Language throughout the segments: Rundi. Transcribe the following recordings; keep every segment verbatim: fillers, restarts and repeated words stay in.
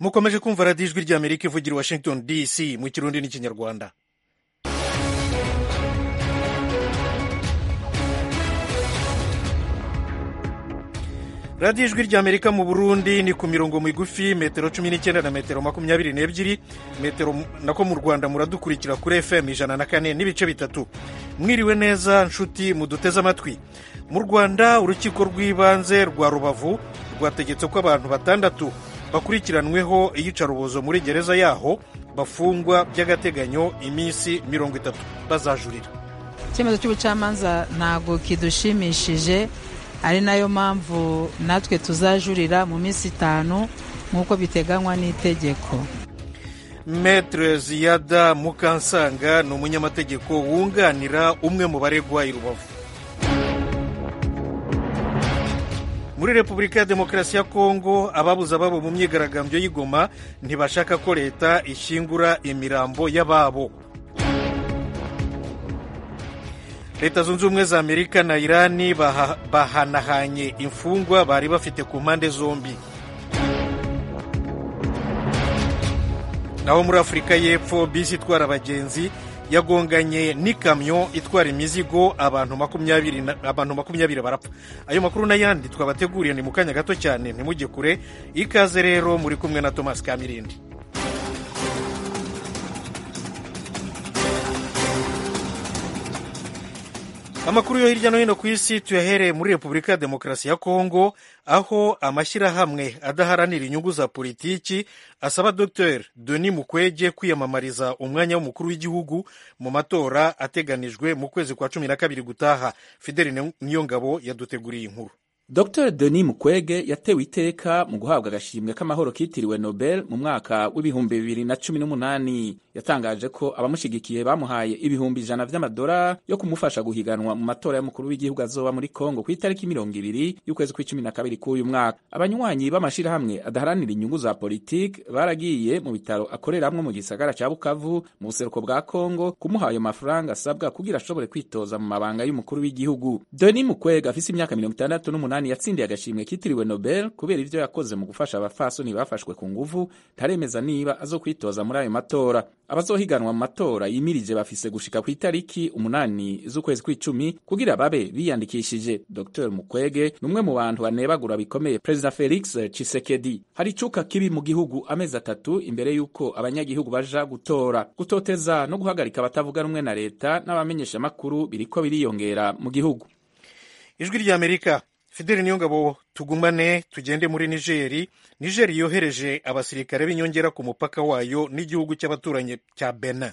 mukomeje kumva radiyo ijwi ry'amerika ivugira i washington dc mu kirundi n'ikinyarwanda. radiyo ijwi ry'amerika mu burundi ni ku mirongo migufi metero cumi n'icyenda na metero makumyabiri n'ebyiri metero nako mu rwanda muradukurikira kuri fm ijana na kane n'ibice bitatu. mwiriwe neza nshuti muduteze amatwi. mu rwanda urukiko rw'ibanze rwa rubavu rwategetse ko abantu batandatu bakurikiranweho iyicarubozo muri gereza yaho bafungwa by'agateganyo iminsi mirongo itatu bazajurira. icyemezo cy'ubucamanza ntabwo kidushimishije, ari nayo mpamvu natwe tuzajurira mu minsi itanu nk'uko biteganywa n'itegeko. Maître Ziyada Mukansanga ni umunyamategeko wunganira umwe mu baregwa i Rubavu. muri Repubulika ya Demokarasi ya Kongo ababuze ababo mu myigaragambyo y'Igoma ntibashaka ko leta ishyingura imirambo y'ababo. Leta zunze ubumwe za Amerika na Irani baha, bahanahanye imfungwa bari bafite ku mpande zombi. naho muri Afurika y'Epfo bisi itwara abagenzi yagonganye n'ikamyo itwara imizigo abantu makumyabiri abantu makumyabiri barapfa. Ayo makuru n'ayandi twabateguriye ni mu kanya gato cyane, ntimujye kure. Ikaze rero, muri kumwe na Thomas Kamirindi. Amakuru yo hirya no hino ku isi tuyahereye muri Repubulika ya Demokarasi ya Kongo, aho amashyirahamwe adaharanira inyungu za politiki asaba Dr Denis Mukwege kwiyamamariza umwanya w'umukuru w'igihugu mu matora ateganijwe mu kwezi kwa cumi na kabiri gutaha. Fideli Niyongabo yaduteguriye inkuru. Dr Denis Mukwege yatewe iteka mu guhabwa agashimwe k'amahoro kitiriwe Nobel mu mwaka w'ibihumbi bibiri na cumi n'umunani. Yatangaje ko abamushigikiye bamuhaye ibihumbi ijana vy'amadolari yo kumufasha guhiganwa mu matora y'umukuru w'igihugu azoba muri Kongo ku itariki mirongo ibiri y'ukwezi kw'icumi na kabiri k'uyu mwaka. Abanywanyi b'amashirahamwe adaharanira inyungu za politiki baragiye mu bitaro akoreramwo mu gisagara ca Bukavu mu buseruko bwa Kongo kumuha ayo mafaranga asabwa kugira ashobore kwitoza mu mabanga y'umukuru w'igihugu. Denis Mukwege afise imyaka mirongo itandatu n'umunani yatsindiye agashimwe kitiriwe Nobel kubera ivyo yakoze mu gufasha abafasoni bafashwe ku nguvu. Ntaremeza niba azokwitoza muri ayo matora. Abazohiganwa mu matora yimirije bafise gushika ku itariki umunani z'ukwezi kw'icumi kugira babe biyandikishije. Dr Mukwege numwe mu bantu banebagura bikomeye President Felix Tshisekedi. Hari icuka kibi mu gihugu amezi atatu imbere y'uko abanyagihugu baja gutora. Gutoteza no guhagarika abatavuga rumwe na leta n'abamenyesha makuru biriko biriyongera mu gihugu. Ijwi ry'Amerika. Fideli Niyongabo, tugumane tugende muri Nigeri. Nigeri yohereje abasirikare b'inyongera ku mupaka wayo n'igihugu cy'abaturanyi cya Benin.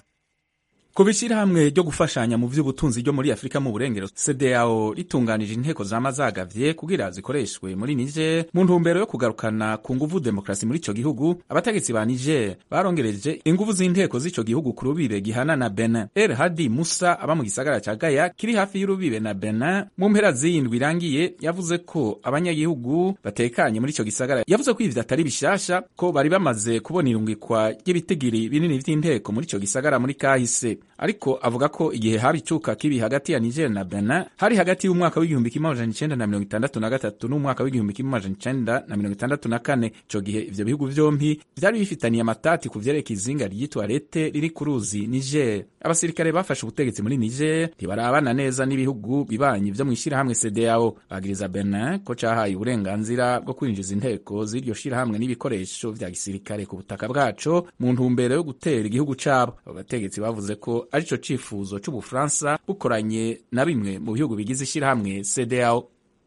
Ku bishirahamwe ryo gufashanya mu vy'ubutunzi ryo muri Afrika mu burengero C D A O ritunganije inteko zama zagavye kugira zikoreshwe muri Niger mu ntumbero yo kugarukana ku nguvu demokrasi muri ico gihugu. Abategetsi ba Niger barongereje inguvu z'inteko z'ico gihugu ku rubibe gihana na Benin. El Hadi Musa aba mu gisagara ca Gaya kiri hafi y'urubibe na Benin mu mpera z'indwi irangiye yavuze ko abanyagihugu batekanye muri ico gisagara. Yavuze ko ivyo atari bishasha, ko bari bamaze kubona irungikwa ry'ibitigiri binini vy'inteko muri ico gisagara muri kahise. Ariko avuga ko igihe hari icuka kibi hagati ya Niger na Benin hari hagati y'umwaka w'igihumbi kimwe amajana icenda na mirongo itandatu na gatatu n'umwaka w'igihumbi kimwe amajana icenda na mirongo itandatu na kane. Ico gihe ivyo bihugu vyompi vyari bifitaniye amatati ku vyerekeye izinga ryitwa Lete riri ku ruzi Niger. Abasirikare bafashe ubutegetsi muri Niger ntibarabana neza n'ibihugu bibanyi vyo mw'ishirahamwe C D A O. Bagiriza Benin ko cahaye uburenganzira bwo kwinjiza inteko z'iryo shirahamwe n'ibikoresho vya gisirikare ku butaka bwaco mu ntumbero yo gutera igihugu cabo. Abategetsi bavuze ko arico cifuzo c'Ubufaransa bukoranye na bimwe mu bihugu bigize ishirahamwe C D A O.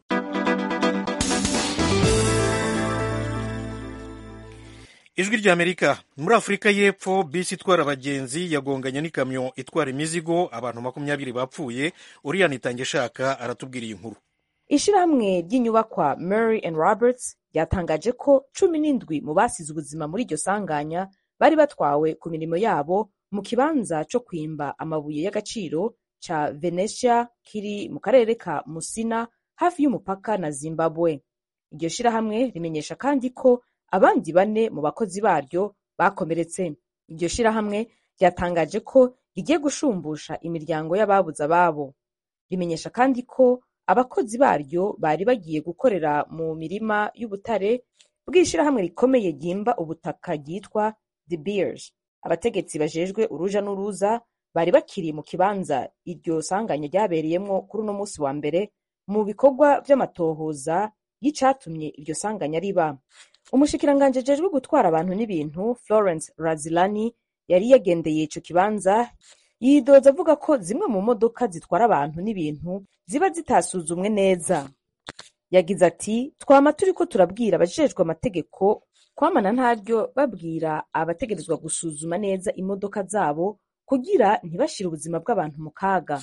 Ijwi ry'Amerika. Muri Afurika y'Epfo bisi itwara abagenzi yagonganye n'ikamyo itwara imizigo abantu makumyabiri bapfuye. Oriane Itangishaka aratubwira iyi nkuru. Ishirahamwe ry'inyubakwa Murray and Roberts ryatangaje ko cumi n'indwi mu basize ubuzima muri iryo sanganya bari batwawe ku mirimo yabo mu kibanza co kwimba amabuye y'agaciro ca Venetia kiri mu karere ka Musina hafi y'umupaka na Zimbabwe. Iryo shirahamwe rimenyesha kandi ko abandi bane mu bakozi baryo bakomeretse. Iryo shirahamwe ryatangaje ko rigiye gushumbusha imiryango y'ababuze ababo. Rimenyesha kandi ko abakozi baryo bari bagiye gukorera mu mirima y'ubutare bw'ishirahamwe rikomeye ryimba ubutaka ryitwa De Beers. Abategetsi bajejwe uruja n'uruza bari bakiri mu kibanza iryo sanganya ryabereyemwo kuri uno musi wa mbere mu bikorwa vy'amatohoza y'icatumye iryo sanganya riba. Umushikiranganji ajejwe gutwara abantu n'ibintu Florence Razilani yari yagendeye ico kibanza, yidoza avuga ko zimwe mu modoka zitwara abantu n'ibintu ziba zitasuzumwe neza. Yagize ati twama turiko turabwira abajejwe amategeko kwamana ntaryo babwira abategerezwa gusuzuma neza imodoka zabo kugira ntibashire ubuzima bw'abantu mu kaga.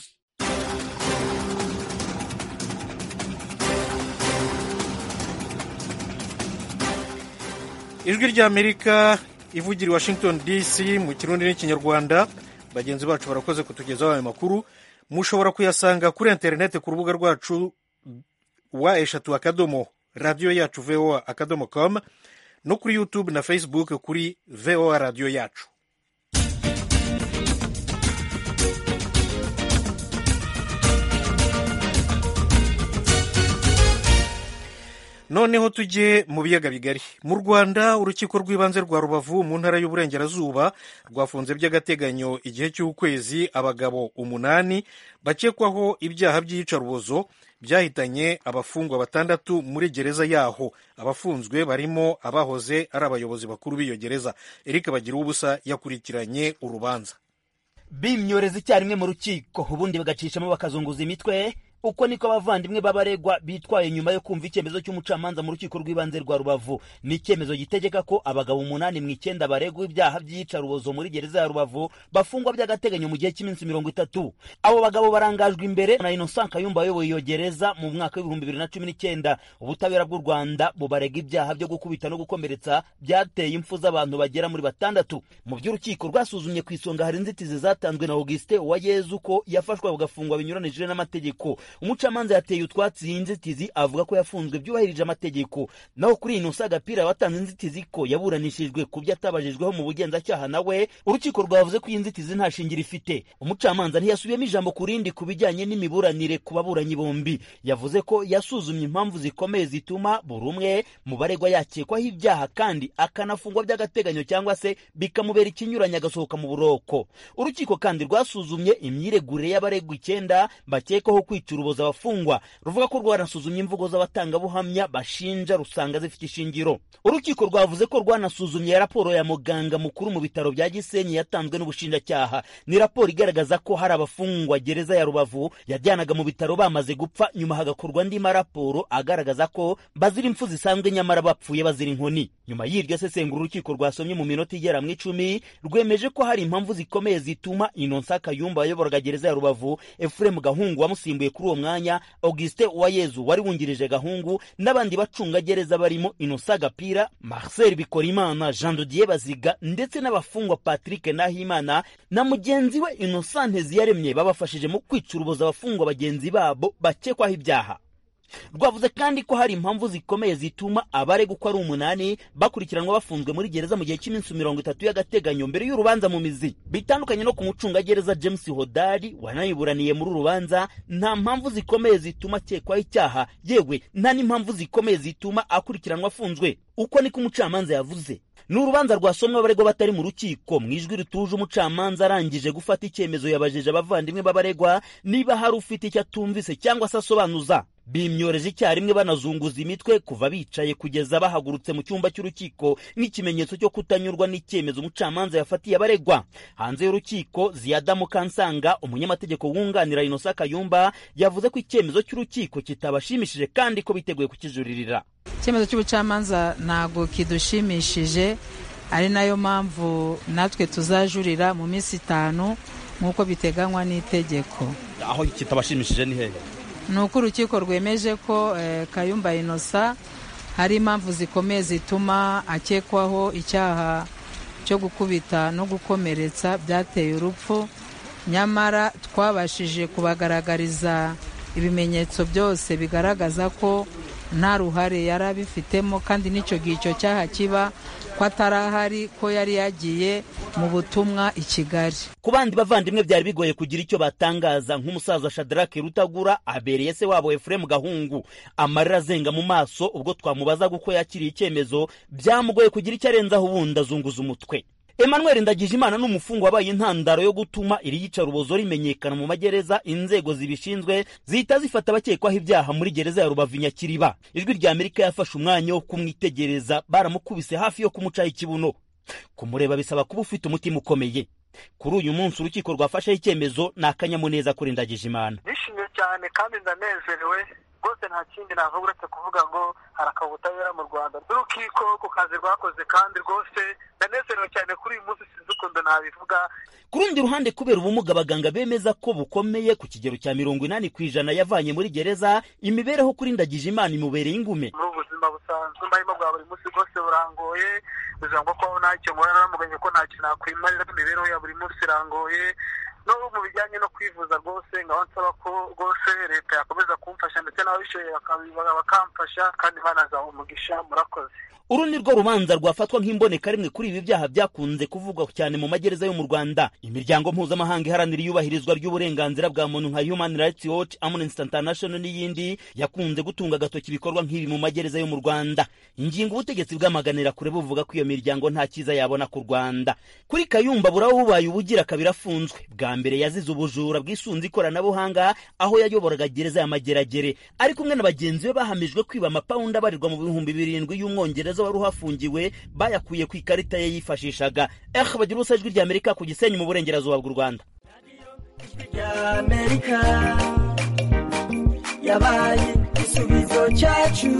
Ijwi ry'Amerika ivugira i Washington D C mu Kirundi n'Ikinyarwanda. Bagenzi bacu barakoze kutugezaho ayo makuru. Mushobora kuyasanga kuri interineti ku rubuga rwacu wa eshatu akadomo radio yacu voa akadomo com no kuri YouTube na Facebook kuri voa radio yacu. Noneho tujye mu biyaga bigari. Mu Rwanda urukiko rw'ibanze rwa Rubavu mu ntara y'Uburengerazuba rwafunze by'agateganyo igihe cy'ukwezi abagabo umunani bakekwaho ibyaha by'iyicarubozo byahitanye abafungwa batandatu muri gereza yaho. Abafunzwe barimo abahoze ari abayobozi bakuru b'iyo gereza. Eric Bagiruwubusa yakurikiranye urubanza. Bimyoreza icyarimwe mu rukiko ubundi bagacishamo bakazunguza imitwe. Uko niko abavandimwe babaregwa bitwaye nyuma yo kumva icyemezo cy'umucamanza mu rukiko rw'ibanze rwa Rubavu. Ni icyemezo gitegeka ko abagabo umunani mu icyenda baregwa ibyaha by'iyicarubozo muri gereza ya Rubavu bafungwa by'agateganyo mu gihe cy'iminsi mirongo itatu. Abo bagabo barangajwe imbere na Innocent Kayumba wayoboye iyo gereza mu mwaka w'ibihumbi bibiri na cumi n'icyenda. Ubutabera bw'u Rwanda bubarega ibyaha byo gukubita no gukomeretsa byateye impfu z'abantu bagera muri batandatu. Mu by'urukiko rwasuzumye ku isonga hari inzitizi zatanzwe na Augustin Uwayezu ko yafashwe bagafungwa binyuranije n'amategeko. Umucamanza yateye utwatsi inzitizi avuga ko yafunzwe byubahirije amategeko. Naho kuri Innocent Gapira watanze inzitizi ko yaburanishijwe ku byo atabajijweho mu bugenzacyaha nawe urukiko rwavuze ko inzitizi nta shingiro ifite. Umucamanza ntiyasubiyemo ijambo kurindi ku bijyanye n'imiburanire ku baburanyi bombi. Yavuze ko yasuzumye impamvu zikomeye zituma buri umwe mu baregwa yakekwaho ibyaha kandi akanafungwa by'agateganyo cyangwa se bikamubera ikinyuranye agasohoka mu buroko. Urukiko kandi rwasuzumye imyiregurire y'abaregwa icyenda bakekwaho kwicura ubuza abafungwa, ruvuga ko rwanasuzumye imvugo z'abatangabuhamya bashinja rusanga zifite ishingiro. Urukiko rwavuze ko rwanasuzumye raporo ya muganga mukuru mu bitaro bya Gisenyi yatanzwe n'ubushinjacyaha. Ni raporo igaragaza ko hari abafungwa gereza ya Rubavu yajyanaga mu bitaro bamaze gupfa, nyuma hagakorwa andi maraporo agaragaza ko bazira impfu zisanzwe nyamara bapfuye bazira inkoni. Nyuma y'iryo sesengura urukiko rwasomye mu minota igera mu icumi rwemeje ko hari impamvu zikomeye zituma Innocent Kayumba wayoboraga gereza ya Rubavu, Ephraim Gahungu wamusimbuye kuri uwo mwanya, Augustin Uwayezu wari wungirije Gahungu n'abandi bacunga gereza barimo Innocent Gapira, Marcel Bikorimana, Jean de Dieu Baziga ndetse n'abafungwa Patrick Nahimana na mugenzi we Innocent Nteziyaremye babafashije mu kwica uruboza abafungwa bagenzi babo bakekwaho ibyaha. Rwavuze kandi ko hari impamvu zikomeye zituma abaregwa uko ari umunani bakurikiranwa bafunzwe muri gereza mu gihe cy'iminsi mirongo itatu y'agateganyo mbere y'urubanza mu mizi. Bitandukanye no ku mucungagereza James Hodari wanayiburaniye muri urubanza, nta mpamvu zikomeye zituma akekwaho icyaha, yewe nta n'impamvu zikomeye zituma akurikiranwa afunzwe. Uko niko umucamanza yavuze. Ni urubanza rwasomwe abaregwa batari mu rukiko. Mu ijwi rituje umucamanza arangije gufata icyemezo yabajeje abavandimwe b'abaregwa niba hari ufite icyo atumvise cyangwa se asobanuza. Bimyoreje icyarimwe banazunguza imitwe kuva bicaye kugeza bahagurutse mu cyumba cy'urukiko nk'ikimenyetso cyo kutanyurwa n'icyemezo umucamanza yafatiye abaregwa. Hanze y'urukiko, Ziyada Mukansanga, umunyamategeko wunganira Innocent Kayumba, yavuze ko icyemezo cy'urukiko kitabashimishije kandi ko biteguye kukijuririra. Icyemezo cy'ubucamanza ntago kidushimishije, ari nayo mpamvu natwe tuzajurira mu minsi itanu nk'uko biteganywa n'itegeko. Aho kitabashimishije ni hehe? Nuko urukiko rwemeje ko eh, Kayumba Innocent hari impamvu zikomeye zituma akekwaho icyaha cyo gukubita no gukomeretsa byateye urupfu, nyamara twabashije kubagaragariza ibimenyetso byose bigaragaza ko nta ruhare yari abifitemo, kandi n'icyo gihe icyo cyaha kiba ko atarahari, ko yari yagiye mu butumwa i Kigali. Ku bandi bavandimwe byari bigoye kugira icyo batangaza, nk'umusaza Shadrake Rutagura abereye se wabo Efuremu Gahungu, amarira azenga mu maso ubwo twamubazaga uko yakiriye icyemezo, byamugoye kugira icyo arenzaho ubundi azunguza umutwe. Emmanuel Ndagijimana n'umufungo wabaye intandaro yo gutuma iri yicarubozo rimenyekana mu magereza, inzego zibishinzwe zihita zifata abakekwaho ibyaha muri gereza ya Rubavu Nyakiriba. Ijwi rya Amerika yafashe umwanya wo kumwitegereza, baramukubise hafi yo kumucaho ikibuno. Kumureba bisaba kuba ufite umutima ukomeye. Kuri uyu munsi urukiko rwafashe icyemezo n'akanyamuneza kuri Ndagijimana. Nishimye cyane kandi ndanezerewe rwose, nta kindi navuga uretse kuvuga ngo harakaza ubutabera mu Rwanda. Urukiko ku kazi rwakoze kandi rwose ndanezerewe cyane kuri uyu munsi, sinzi ukuntu nabivuga. Ku rundi ruhande, kubera ubumuga abaganga bemeza ko bukomeye ku kigero cya mirongo inani ku ijana yavanye muri gereza, imibereho kuri Ndagijimana imubereye ingume. Muri ubuzima busanzwe mbarimo bwa buri munsi rwose burangoye, ubuzima bwo kubaho ntacyo nkora, naramuganye ko ntacyo nakwimarira, imibereho ya buri munsi irangoye. No mu bijyanye no kwivuza rwose nkaba nsaba ko rwose leta yakomeza kumfasha, ndetse n'ababishoboye bakamfasha, kandi banazaha umugisha. Murakoze. Uru ni rwo rubanza rwafatwa nk'imboneka rimwe kuri ibi byaha byakunze kuvugwa cyane mu magereza yo mu Rwanda. Imiryango mpuzamahanga iharanira iyubahirizwa ry'uburenganzira bwa muntu nka Human Rights Watch, Amnesty International n'iyindi yakunze gutunga agatoki ibikorwa nk'ibi mu magereza yo mu Rwanda. Ingingo ubutegetsi bwamaganira kure buvuga ko iyo miryango nta cyiza yabona ku Rwanda. Kuri Kayumba buraho bubaye ubugira kabiri afunzwe. Bwa mbere yazize ubujura bwisunze ikoranabuhanga aho yayoboraga gereza ya Mageragere, ari kumwe na bagenzi be bahamijwe kwiba amapawundi abarirwa mu bihumbi birindwi y'umwongereza wari uhafungiwe, bayakuye ku ikarita ye yifashishaga. Eh bagira usajwi rya Amerika ku Gisenyi mu burengerazuba bw'u Rwanda. Amerika yabaye isubizo cyacu.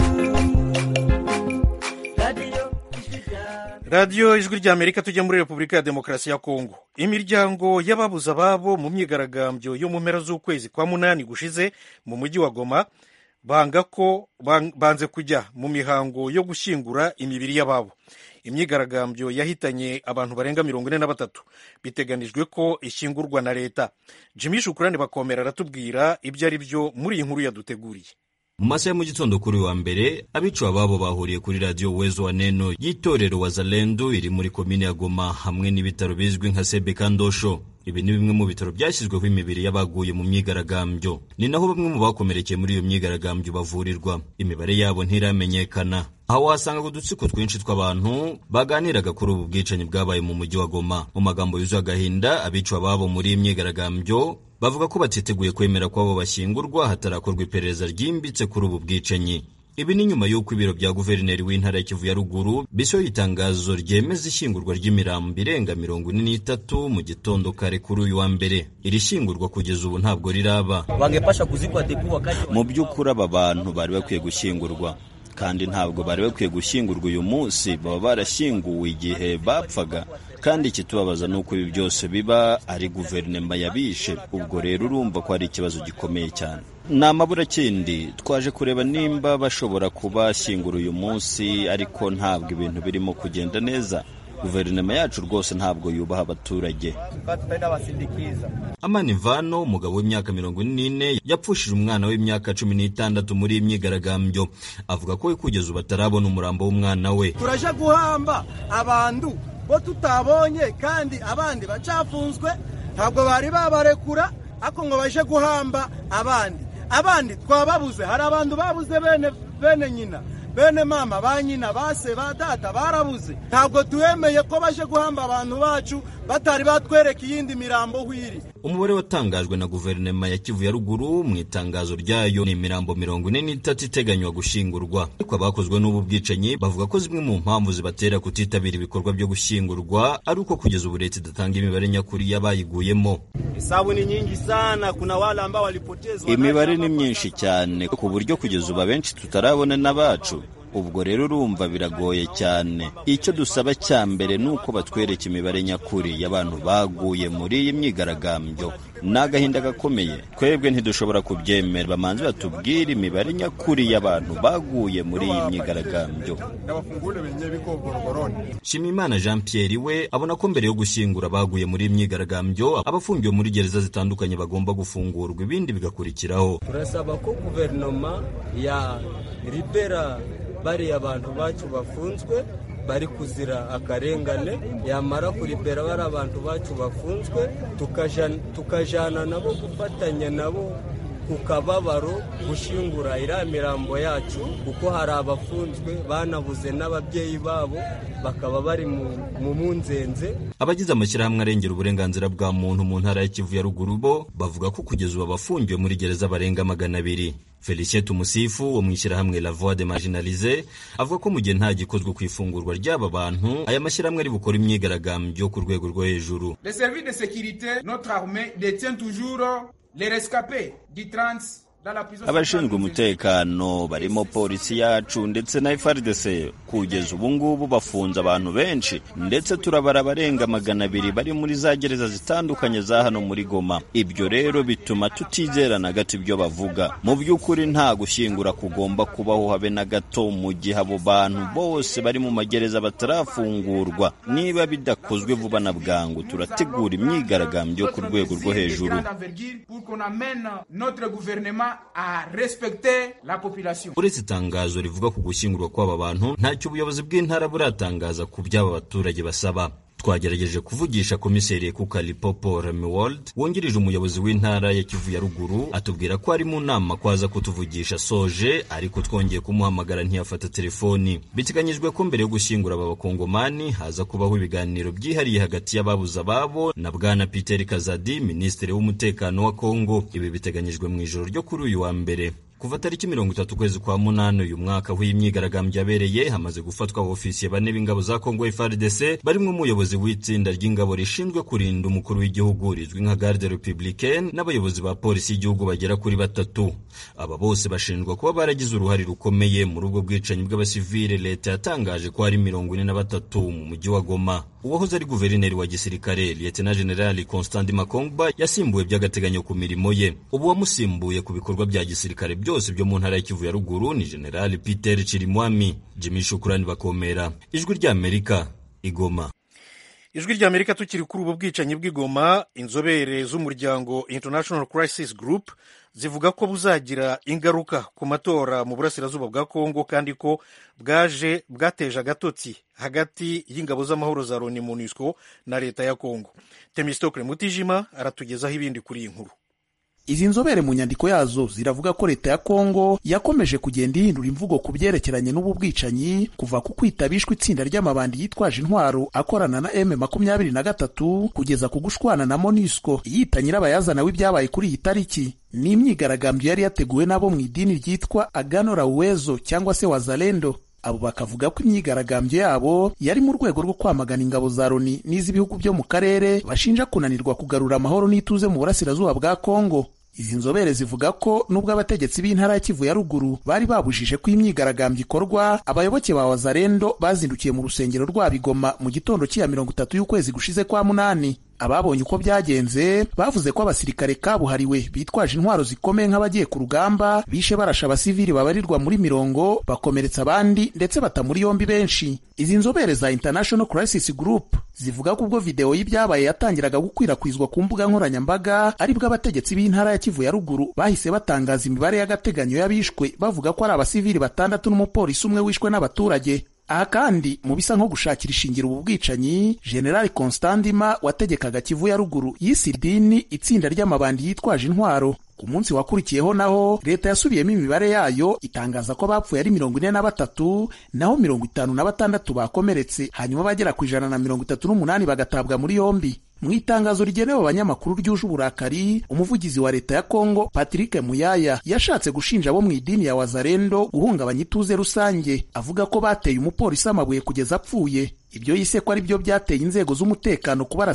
radiyo ijwi rya Amerika. Tujya muri Repubulika ya Demokarasi ya Kongo. Imiryango y'ababuze ababo mu myigaragambyo yo mu mpera z'ukwezi kwa munani gushize mu mujyi wa Goma banga ko banze kujya mu mihango yo gushyingura imibiri y'ababo. Imyigaragambyo yahitanye abantu barenga mirongo ine na batatu. Biteganijwe ko ishyingurwa na leta. Jimmy Shukrani Bakomera aratubwira ibyo ari byo muri iyi nkuru yaduteguriye. Mu masaha ya mu gitondo kuri wa mbere, abicwa babo bahuriye kuri radio Uwezo wa Neno y'itorero Wazalendo iri muri komine ya Goma hamwe n'ibitaro bizwi nka Sebeka Ndosho. Ibi ni bimwe mu bitaro byashyizweho imibiri y'abaguye mu myigaragambyo. Ni naho bamwe mu bakomerekeye muri iyo myigaragambyo bavurirwa. Imibare yabo ntiramenyekana. Aho wasanga udutsiko twinshi tw'abantu baganiraga kuri ubu bwicanyi bwabaye mu mujyi wa Goma. Mu magambo yuzuye agahinda, abicwa babo muri iyi myigaragambyo bavuga ko batiteguye kwemera ko abo bashyingurwa hatarakorwa iperereza ryimbitse kuri ubu bwicanyi. Ibi ni nyuma y'uko ibiro bya guverineri w'intara ya Kivu ya Ruguru bisohoye itangazo ryemeza ishyingurwa ry'imirambo irenga mirongo ine n'itatu mu gitondo kare kuri uyu wa mbere. Iri shyingurwa kugeza ubu ntabwo riraba. Wangepasha kuzikwa depu wakati mu by'ukuri aba bantu bari bakwiye gushyingurwa, kandi ntabwo bari bakwiye gushyingurwa uyu munsi, baba barashyinguwe igihe bapfaga. Kandi ikitubabaza ni uko ibi byose biba ari guverinoma yabishe. Ubwo rero urumva ko ari ikibazo gikomeye cyane. Ni amaburakindi twaje kureba nimba bashobora kubashyingura uyu munsi, ariko ntabwo ibintu birimo kugenda neza. Guverinoma yacu rwose ntabwo yubaha abaturage. Amani Vano, umugabo w'imyaka mirongo ine n'ine, yapfushije umwana w'imyaka cumi n'itandatu muri imyigaragambyo. Avuga ko kugeza ubu atarabona umurambo w'umwana we. Turaje guhamba abantu bo tutabonye, kandi abandi bacafunzwe, ntabwo bari babarekura, ako ngo baje guhamba abandi. Abandi twababuze, hari abantu babuze bene bene nyina, bene mama, ba nyina, base, ba data barabuze. Ntabwo tuwemeye ko baje guhamba abantu bacu batari batwereka iyindi mirambo hwiri. Umubare watangajwe na guverinoma ya Kivu ya Ruguru mu itangazo ryayo ni imirambo mirongo ine n'itatu iteganywa gushingurwa. Ariko abakozwe n'ubu bwicanyi bavuga ko zimwe mu mpamvu zibatera kutitabira ibikorwa byo gushingurwa ari uko kugeza ubu leta idatanga imibare nyakuri y'abayiguyemo. Hesabu ni nyingi sana, kuna wale ambao walipotezwa. Imibare ni myinshi cyane ku buryo kugeza ubu benshi tutarabona n'abacu. ubwo rero urumva biragoye cyane. Icyo dusaba cya mbere ni uko batwereka imibare nyakuri y'abantu baguye muri iyi myigaragambyo. Ni agahinda gakomeye, twebwe ntidushobora kubyemera. Bamanzi batubwire imibare nyakuri y'abantu baguye muri iyi myigaragambyo. Shimimana Jean Pierre we abona ko mbere yo gushyingura baguye muri iyi myigaragambyo abafungiwe muri gereza zitandukanye bagomba gufungurwa, ibindi bigakurikiraho. Turasaba ko guverinoma ya libera bari abantu bacu bafunzwe bari kuzira akarengane, yamara kuribera bari abantu bacu bafunzwe tukajana, tukajana nabo gufatanya nabo ku kababaro gushingura iriya mirambo yacu, kuko hari abafunzwe banabuze n'ababyeyi babo bakaba bari mu munzenze. Abagize amashyirahamwe arengera uburenganzira bwa muntu mu ntara ya Kivu ya ruguru bo bavuga ko kugeza ubu abafungiwe muri gereza barenga magana abiri. Felicien Tumusifu wo mwishyirahamwe La Voix des Marginalisés avuga ko mu gihe nta gikozwe ku ifungurwa ry'aba bantu aya mashyirahamwe ari bukora imyigaragambyo ku rwego rwo hejuru. Les services de sécurité, notre armée détient toujours les rescapés du trans. Abashinzwe umutekano barimo polisi yacu ndetse na F A R D C kugeza ubu ngubu bafunze abantu benshi, ndetse turabara barenga magana abiri bari muri za gereza zitandukanye za hano muri Goma. Ibyo rero bituma tutizera na gato ibyo bavuga. Mu by'ukuri nta gushyingura kugomba kubaho habe na gato mu gihe abo bantu bose bari mu magereza batarafungurwa. Niba bidakozwe vuba na bwangu turategura imyigaragambyo ku rwego rwo hejuru. A respecter la population. Uretse itangazo rivuga ku gushyingurwa kw'aba bantu ntacyo ubuyobozi bw'intara buratangaza ku by'aba baturage basaba. Twagerageje kuvugisha komiseri Kuka Lipopo Remiwold wungirije umuyobozi w'intara ya Kivu ya ruguru, atubwira ko ari mu nama kwaza kutuvugisha soje, ariko twongeye kumuhamagara ntiyafata telefoni. Biteganyijwe ko mbere yo gushyingura aba bakongomani haza kubaho ibiganiro byihariye hagati y'ababuza babo na bwana Peter Kazadi, minisitiri w'umutekano wa Kongo. Ibi biteganyijwe mu ijoro ryo kuri uyu wa mbere. Kuva tariki mirongo itatu kwezi kwa munani uyu mwaka w'imyigaragambyo yabereye hamaze gufatwa ofisiye bane b'ingabo za Kongo F A R D C barimo umuyobozi w'itsinda ry'ingabo rishinzwe kurinda umukuru w'igihugu rizwi nka Garde Républicaine n'abayobozi ba polisi y'igihugu bagera kuri batatu. Aba bose bashinjwa kuba baragize uruhare rukomeye muri ubwo bwicanyi bw'abasivile. Leta yatangaje ko ari mirongo ine na batatu mu mujyi wa Goma. Uwahoze ari guverineri wa gisirikare Lieutenant General Constant Makongba yasimbuwe by'agateganyo ku mirimo ye. Ubu wamusimbuye ku bikorwa bya gisirikare byose byo mu ntara ya Kivu ya ruguru ni General Peter Chirimwami. Jimmy Shukrani Bakomera, Ijwi rya Amerika, Igoma. Ijwi rya Amerika tukiri kuri ubu bwicanyi bw'Igoma, inzobere z'umuryango International Crisis Group zivuga ko buzagira ingaruka ku matora mu burasirazuba bwa Kongo, kandi ko bwaje bwateje agatotsi hagati y'ingabo z'amahoro za Loni MONUSCO na leta ya Kongo. Temistokle Mutijima aratugezaho ibindi kuri iyi nkuru. Izi nzobere mu nyandiko yazo ziravuga ko leta ya Kongo yakomeje kugenda ihindura imvugo ku byerekeranye n'ubu bwicanyi, kuva ku kwitabishwa itsinda ry'amabandi yitwaje intwaro akorana na M makumyabiri na gatatu kugeza ku gushwana na MONUSCO yita nyirabayazana w'ibyabaye kuri iyi tariki. Ni imyigaragambyo yari yateguwe n'abo mu idini ryitwa Agano la Uwezo cyangwa se Wazalendo. Abo bakavuga ko imyigaragambyo yabo yari mu rwego rwo kwamagana ingabo za Loni n'iz'ibihugu byo mu karere bashinja kunanirwa kugarura amahoro n'ituze mu burasirazuba bwa Kongo. Izi nzobere zivuga ko nubwo abategetsi b'intara ya Kivu ya ruguru bari babujije ko imyigaragambyo ikorwa, abayoboke ba Wazalendo bazindukiye mu rusengero rwa Bigoma mu gitondo cy'iya mirongo itatu y'ukwezi gushize kwa munani. Ababonye uko byagenze bavuze ko abasirikare kabuhariwe bitwaje intwaro zikomeye nk'abagiye ku rugamba bishe barasha abasivili babarirwa muri mirongo, bakomeretsa abandi ndetse bata muri yombi benshi. Izi nzobere za International Crisis Group zivuga ko ubwo video y'ibyabaye yatangiraga gukwirakwizwa ku mbuga nkoranyambaga aribwo abategetsi b'intara ya Kivu ya ruguru bahise batangaza imibare y'agateganyo y'abishwe, bavuga ko ari abasivili batandatu n'umupolisi umwe wishwe n'abaturage. Aha kandi mu bisa nko gushakira ishingiro ubu bwicanyi, General Constantima wategekaga Kivu ya ruguru yise idini itsinda ry'amabandi yitwaje intwaro. Ku munsi wakurikiyeho naho leta yasubiyemo imibare yayo itangaza ko bapfuye ari mirongo ine na batatu naho mirongo itanu na batandatu bakomeretse, hanyuma bagera ku ijana na mirongo itatu n'umunani bagatabwa muri yombi. Mu itangazo rigenewe abanyamakuru ryuje uburakari, umuvugizi wa leta ya Kongo Patrick Muyaya yashatse gushinja abo mu idini ya Wazalendo guhungabanya ituze rusange, avuga ko bateye umupolisi amabuye kugeza apfuye. Ibyo yise ko ari byo byateye inzego z'umutekano kubarasaho.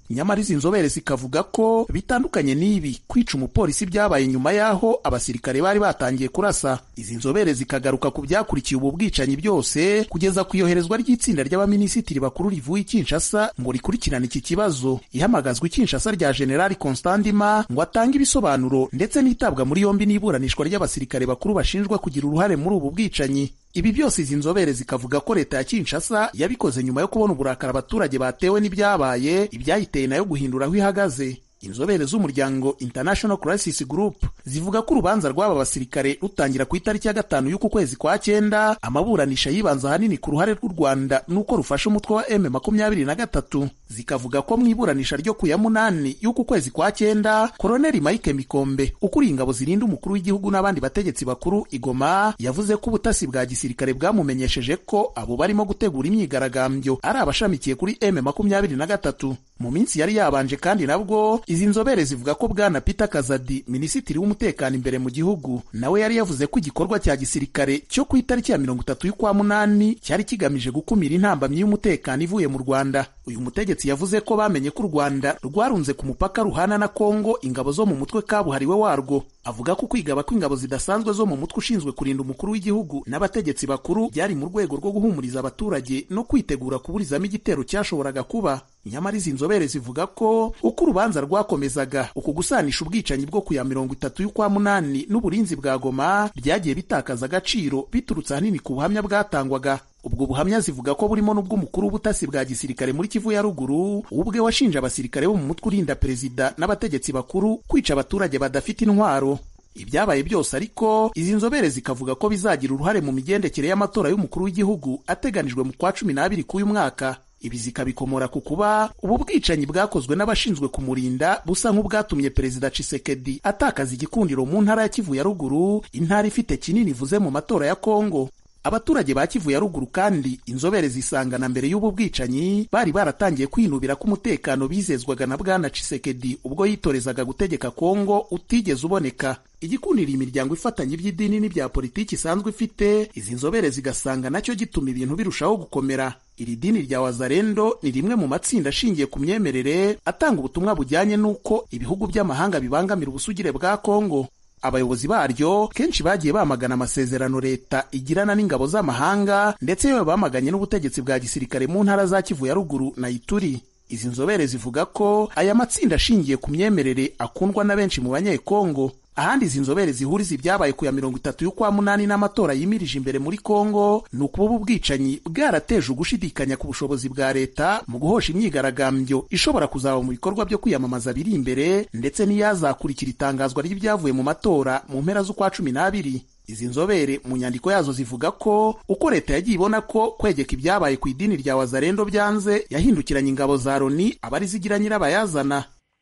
nyamara izi nzobere zikavuga ko bitandukanye n'ibi kwica umupolisi byabaye nyuma y'aho abasirikare bari batangiye kurasa. Izi nzobere zikagaruka ku byakurikiye ubu bwicanyi byose kugeza ku iyoherezwa ry'itsinda ry'abaminisitiri bakuru rivuye i Kinshasa ngo rikurikirane iki kibazo, ihamagazwa i Kinshasa rya General Constant Ndima ngo atange ibisobanuro ndetse n'itabwa muri yombi n'iburanishwa ry'abasirikare bakuru bashinjwa kugira uruhare muri ubu bwicanyi. Ibi byose izi nzobere zikavuga ko leta ya Kinshasa yabikoze nyuma yo kubona uburakari abaturage batewe n'ibyabaye, ibyayiteye nayo guhindura aho ihagaze. Inzobere z'umuryango International Crisis Group zivuga ko urubanza rw'aba basirikare rutangira ku itariki ya gatanu y'uku kwezi kwa cyenda, amaburanisha yibanza ahanini ku ruhare rw'u Rwanda nuko rufasha umutwe wa M makumyabiri na gatatu. Zikavuga ko mu iburanisha ryo ku ya munani y'uku kwezi kwa cyenda, Koloneli Mike Mikombe ukuriye ingabo zirinda umukuru w'igihugu n'abandi bategetsi bakuru i Goma yavuze ko ubutasi bwa gisirikare bwamumenyesheje ko abo barimo gutegura imyigaragambyo ari abashamikiye kuri M makumyabiri na gatatu. Mu minsi yari yabanje kandi nabwo izi nzobere zivuga ko Bwana Peter Kazadi, minisitiri w'umutekano imbere mu gihugu, nawe yari yavuze ko igikorwa cya gisirikare cyo ku itariki ya mirongo itatu y'ukwa munani cyari kigamije gukumira intambamyi y'umutekano ivuye mu Rwanda. Uyu mutegetsi yavuze ko bamenye ko u Rwanda rwarunze ku mupaka ruhana na Kongo ingabo zo mu mutwe kabuhariwe warwo. Avuga ko kwigaba kw'ingabo zidasanzwe zo mu mutwe ushinzwe kurinda umukuru w'igihugu n'abategetsi bakuru byari mu rwego rwo guhumuriza abaturage no kwitegura kuburizamo igitero cyashoboraga kuba. Nyamara izi nzobere zivuga ko uko urubanza rwakomezaga, uku gusanisha ubwicanyi bwo ku ya mirongo itatu y'ukwa munani n'uburinzi bwa Goma byagiye bitakaza agaciro biturutse ahanini ku buhamya bwatangwaga. Ubwo buhamya zivuga ko burimo n'ubw'umukuru w'ubutasi bwa gisirikare muri Kivu ya ruguru, ubwe washinja abasirikare bo mu mutwe urinda perezida n'abategetsi bakuru kwica abaturage badafite intwaro. Ibyabaye byose ariko izi nzobere zikavuga ko bizagira uruhare mu migendekere y'amatora y'umukuru w'igihugu ateganijwe mu kwa cumi n'abiri k'uyu mwaka. Ibi zikabikomora ku kuba ubu bwicanyi bwakozwe n'abashinzwe kumurinda busa nk'ubwatumye Perezida Tshisekedi atakaza igikundiro mu ntara ya Kivu ya ruguru, intara ifite kinini ivuze mu matora ya Kongo. Abaturage ba Kivu ya ruguru kandi inzobere zisangana mbere y'ubu bwicanyi bari baratangiye kwinubira ko umutekano bizezwaga na Bwana Tshisekedi ubwo yitorezaga gutegeka Kongo utigeze uboneka. Igikundira imiryango ifatanye iby'idini n'ibya politiki isanzwe ifite, izi nzobere zigasanga nacyo gituma ibintu birushaho gukomera. Iri dini rya Wazalendo ni rimwe mu matsinda ashingiye ku myemerere atanga ubutumwa bujyanye n'uko ibihugu by'amahanga bibangamira ubusugire bwa Kongo. Abayobozi baryo kenshi bagiye bamagana amasezerano leta igirana n'ingabo z'amahanga, ndetse yewe bamaganye n'ubutegetsi bwa gisirikare mu ntara za Kivu ya ruguru na Ituri. Izi nzobere zivuga ko aya matsinda ashingiye ku myemerere akundwa na benshi mu banyekongo. Ahandi izi nzobere zihuriza ibyabaye ku ya mirongo itatu y'ukwa munani n'amatora yimirije imbere muri Kongo ni ukuba ubu bwicanyi bwarateje ugushidikanya ku bushobozi bwa leta mu guhosha imyigaragambyo ishobora kuzaba mu bikorwa byo kwiyamamaza biri imbere, ndetse n'iyazakurikira itangazwa ry'ibyavuye mu matora mu mpera z'ukwa cumi n'abiri. Izi nzobere mu nyandiko yazo zivuga ko uko leta yagiye ibona ko kwegeka ibyabaye ku idini rya Wazalendo byanze, yahindukiranye ingabo za Loni abari zigira nyirabayazana.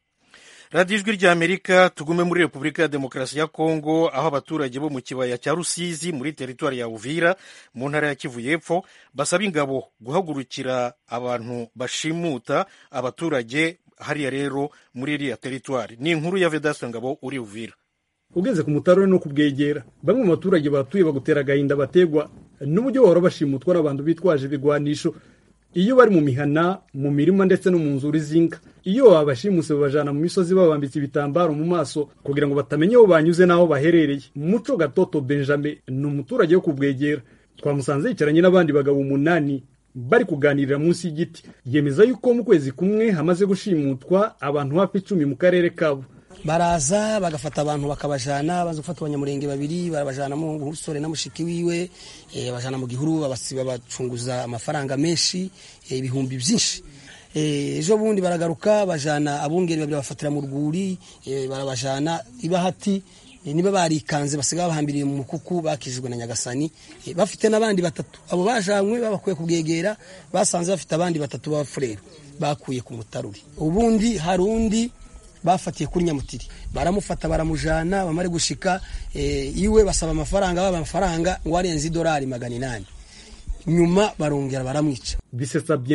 radiyo ijwi ry'Amerika, tugume muri Repubulika ya Demokarasi ya Kongo, aho abaturage bo mu kibaya cya Rusizi muri teritwari ya Uvira mu ntara ya Kivu y'Epfo basaba ingabo guhagurukira abantu bashimuta abaturage hariya rero muri iriya teritwari. Ni inkuru ya Vedasto Ngabo uri Uvira. Ugeze ku mutarure no kubwegera, bamwe mu baturage batuye bagutera agahinda bategwa n'uburyo bahora bashimutwa n'abantu bitwaje ibigwanisho iyo bari mu mihana, mu mirima ndetse no mu nzuri zinka. Iyo abashimuse babajana mu misozi babambitse ibitambaro mu maso kugira ngo batamenye aho banyuze n'aho baherereye. Muco Gatoto Benjamin ni umuturage wo kubwegera, twamusanze yicaranye n'abandi bagabo umunani bari kuganirira munsi y'igiti. Yemeza yuko mu kwezi kumwe hamaze gushimutwa abantu hafi icumi mu karere kabo. Baraza bagafata abantu bakabajana, baza gufata abanyamurenge babiri barabajana mu Husore na mushiki wiwe, eh bajana mu gihuru babasiba bacunguza amafaranga menshi, ibihumbi byinshi. Eh ejo bundi baragaruka bajana abungeri babiri bafatira mu rwuri, eh barabajana ibahati, e, niba barikanze basiga bahambiriye mu mukuku bakijijwe na Nyagasani, e, bafite nabandi batatu. Abo bajanywe babakuye kubwegera, basanze bafite abandi batatu b'abafurero bakuye ku mutaruri. Ubundi harundi bafatiye kuri Nyamutiri, baramufata baramujana, bamare gushika e, iwe basaba amafaranga, baba amafaranga ngo arenze dolari magana inani. Nyuma barongera baramwica. Bisesa Bienfe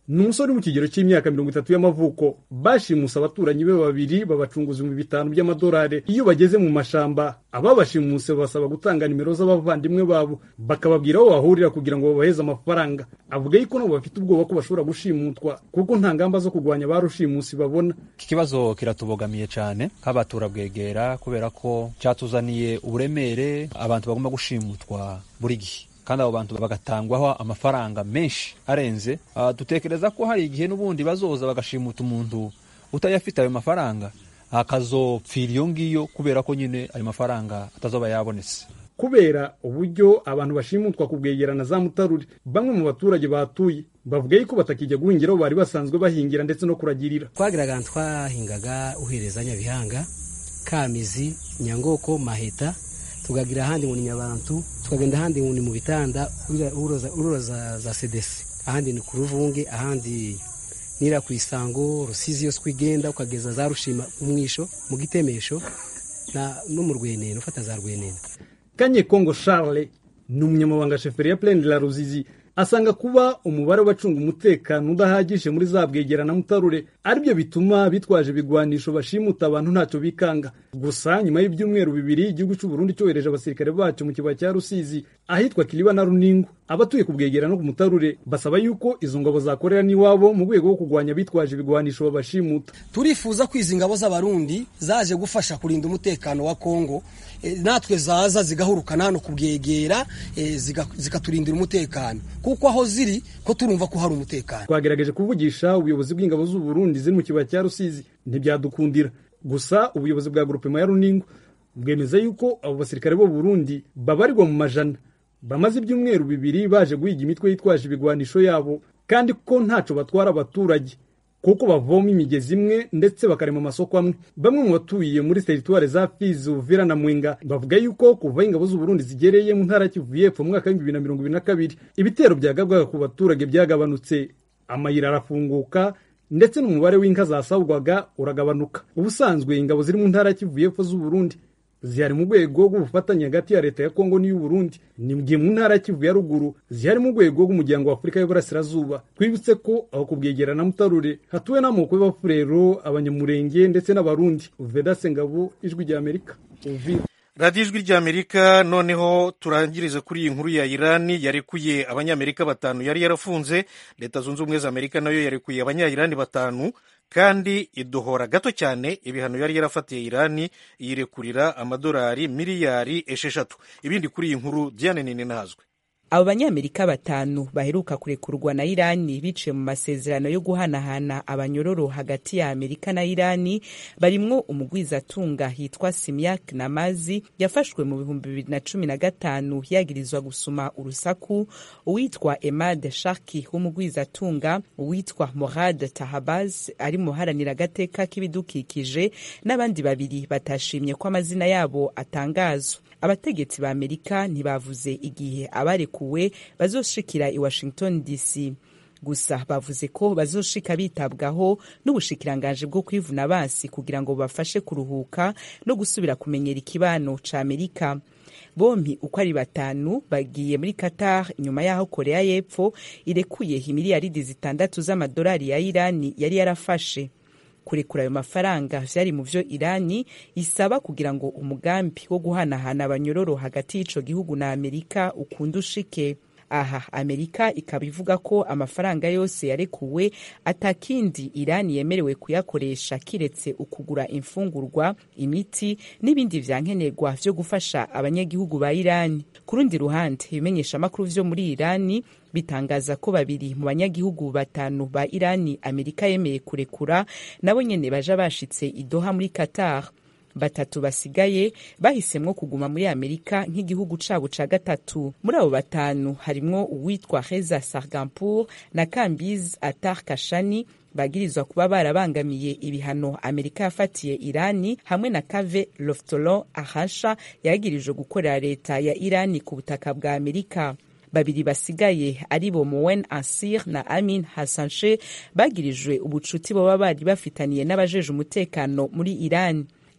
ni umusore mu kigero cy'imyaka mirongo itatu y'amavuko. Bashimuse abaturanyi be babiri babacunguza ibihumbi bitanu by'amadolari. Iyo bageze mu mashamba, ababashimuse basaba gutanga nimero z'abavandimwe babo bakababwira aho bahurira kugira ngo babaheze amafaranga. Avuga yuko nabo bafite ubwoba ko bashobora gushimutwa kuko nta ngamba zo kurwanya barushimusi babona. Iki kibazo kiratubogamiye cyane nk'abaturabwegera kubera ko cyatuzaniye uburemere abantu bagomba gushimutwa buri gihe, kandi abo bantu bagatangwaho amafaranga menshi arenze. Uh, dutekereza ko hari igihe n'ubundi bazoza bagashimuta umuntu utayafite ayo mafaranga akazopfira iyo ngiyo kubera ko nyine ayo mafaranga atazoba yabonetse. Kubera uburyo abantu bashimutwa kubwegerana za Mutarure, bamwe mu baturage batuye bavuga yuko batakijya guhingira bari basanzwe bahingira ndetse no kuragirira. Twagiraga twahingaga uhereza Nyabihanga, Kamizi, Nyangoko, Maheta, tugagira ahandi mu Nyabantu, tukagenda ahandi mu mu bitanda uroza uroza za C D C, ahandi ni ku Ruvunge, ahandi nira ku Isango, Rusizi yose kwigenda ukageza za Rushima umwisho mu Gitemesho na no mu Rwenene ufata za Rwenene. Kanye Kongo Charles ni umunyamabanga sheferi ya Plaine de la Ruzizi, asanga kuba umubare w'abacunga umutekano udahagije muri za Bwegera na Mutarure aribyo bituma bitwaje bigwanisho bashimuta abantu ntacyo bikanga. Gusa nyuma y'ibyumweru bibiri igihugu cy'u Burundi cyohereje abasirikare bacu mu kibaya cya Rusizi ahitwa Kiliba na Runingo, abatuye ku Bwegera no ku Mutarure basaba yuko izo ngabo zakorera niwabo mu rwego rwo kugwanya bitwaje bigwanisho babashimuta. Turifuza kwiza ingabo z'abarundi zaje gufasha kurinda umutekano wa Kongo, e, natwe zaza zigahurukana hano ku Bwegera, e, zikaturindira umutekano kuko aho ziri ko turumva ko hari umutekano. Twagerageje kuvugisha ubuyobozi bw'ingabo z'u Burundi ziri mu kibaya cya Rusizi ntibyadukundira. Gusa ubuyobozi bwa groupement ya Runingo bwemeza yuko abo basirikare bo Burundi babarirwa mu majana bamaze ibyumweru bibiri baje guhiga imitwe yitwaje ibigwanisho yabo, kandi ko ntaco batwara abaturage kuko bavoma imigezi imwe ndetse bakarema amasoko amwe. Bamwe mu batuye muri territoire za Fizi, Uvira na Mwenga bavuga yuko kuva ingabo z'u Burundi zigereye mu ntara Kivu y'Epfo mu mwaka wa bibiri na mirongo ibiri na kabiri ibitero byagabwaga ku baturage byagabanutse, amayira arafunguka ndetse n'umubare w'inka zasahurwaga uragabanuka. Ubusanzwe ingabo ziri mu ntara Kivu y'Epfo z'u Burundi zihari mu rwego rw'ubufatanye hagati ya leta ya Kongo n'iy'u Burundi, ni mu gihe mu ntara Kivu ya ruguru zihari mu rwego rw'umuryango wa Afurika y'Uburasirazuba. Twibutse ko aho ku Bwegera na Mutarure hatuwe n'amoko y'Abafurero, Abanyamurenge ndetse n'Abarundi. Uveda Sengabo, Ijwi rya Amerika, Uvira. Radio Ijwi rya Amerika. Noneho turangirize kuri iyi nkuru ya Irani yarekuye abanyamerika batanu yari yarafunze. Leta Zunze Ubumwe za Amerika nayo yarekuye abanya-Irani batanu kandi idohora gato cyane ibihano yari yarafatiye Irani, yirekurira amadolari miliyari esheshatu. Ibindi kuri iyi nkuru Diane Nini Nazwe. Abo banyamerika batanu baheruka kurekurwa na Irani biciye mu masezerano yo guhanahana abanyororo hagati ya Amerika na Irani barimwo umugwizatunga hitwa Simyak Namazi yafashwe mu bihumbi bibiri na cumi na gatanu yagirizwa gusuma urusaku, uwitwa Emad Sharki w'umugwizatunga, uwitwa Morad Tahabaz ari muharanira gateka k'ibidukikije n'abandi babiri batashimye ko amazina yabo atangazwa. Abategetsi ba Amerika ntibavuze igihe abarekuwe bazoshikira i Washington D C, gusa bavuze ko bazoshika bitabwaho n'ubushikiranganje bwo kwivuna basi kugira ngo bafashe kuruhuka no gusubira kumenyera ikibano ca Amerika. Bompi uko ari batanu bagiye muri Qatar nyuma yaho Korea y'Epfo irekuye imiliyaridi zitandatu z'amadolari ya Irani yari yarafashe. Kurekura ayo mafaranga vyari mu vyo Irani isaba kugira ngo umugambi wo guhanahana abanyororo hagati y'ico gihugu na Amerika ukundushike. Aha Amerika ikabivuga ko amafaranga yose yarekuwe atakindi Irani yemerewe kuyakoresha kiretse ukugura imfungurwa, imiti n'ibindi vyankenerwa vyo gufasha abanyagihugu ba Irani. Kurundi ruhande ibimenyesha makuru vyo muri Irani bitangaza ko babiri mu banyagihugu batanu ba Irani Amerika yemeye kurekura nabo nyene baja bashitse i Doha muri Qatar. Batatu basigaye bahisemwo kuguma muri Amerika nk'igihugu cabo ca gatatu. Muri abo batanu harimwo uwitwa Reza Sarganpour na Kambiz Attar Kashani bagirizwa kuba barabangamiye ibihano Amerika yafatiye Irani, hamwe na Kave Loftolon Ahasha yagirijwe gukorera leta ya Irani ku butaka bwa Amerika. Babiri basigaye aribo Moen Ansir na Amin Hassanshe bagirijwe ubucuti boba bari bafitaniye n'abajeje umutekano muri Irani.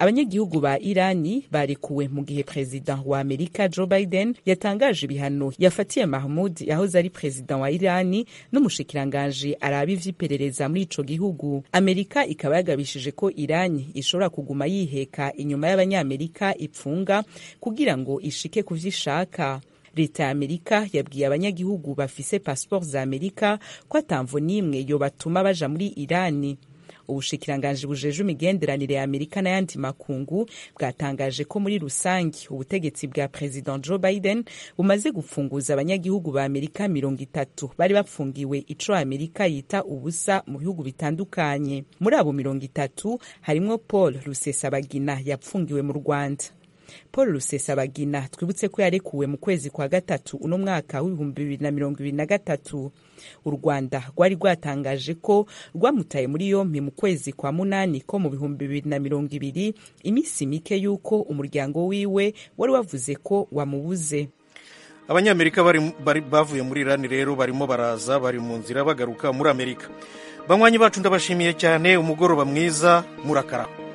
abanyagihugu ba irani barekuwe mu gihe perezida wa amerika joe biden yatangaje ibihano yafatiye mahmud yahoze ari perezida wa irani n'umushikiranganji araba ivy'iperereza muri ico gihugu. Amerika ikaba yagabishije ko irani ishobora kuguma yiheka inyuma y'abanyamerika ipfunga kugira ngo ishike ku vyishaka. Leta ya Amerika yabwiye abanyagihugu bafise passport za Amerika ko atamvo n'imwe yo batuma baja muri Irani. Ubushikiranganji bujeje imigenderanire ya Amerika n'ayandi makungu bwatangaje ko muri rusangi ubutegetsi bwa President Joe Biden bumaze gufunguza abanyagihugu ba Amerika mirongo itatu bari bapfungiwe ico Amerika yita ubusa mu bihugu bitandukanye. Muri abo mirongo itatu harimwo Paul Rusesabagina yapfungiwe mu Rwanda. Paul Rusesabagina twibutse ko yarekuwe mu kwezi kwa gatatu uno mwaka w'ibihumbi bibiri na mirongo ibiri na gatatu. U Rwanda rwari rwatangaje ko rwamutaye muri yompi mu kwezi kwa munani ko mu bihumbi bibiri na mirongo ibiri, imisi mike yuko umuryango wiwe wari wavuze ko wamubuze. Abanyamerika bari, bari bavuye muri Irani rero barimo baraza bari mu nzira bagaruka muri Amerika. Banywanyi bacu ndabashimiye cyane, umugoroba mwiza, murakara.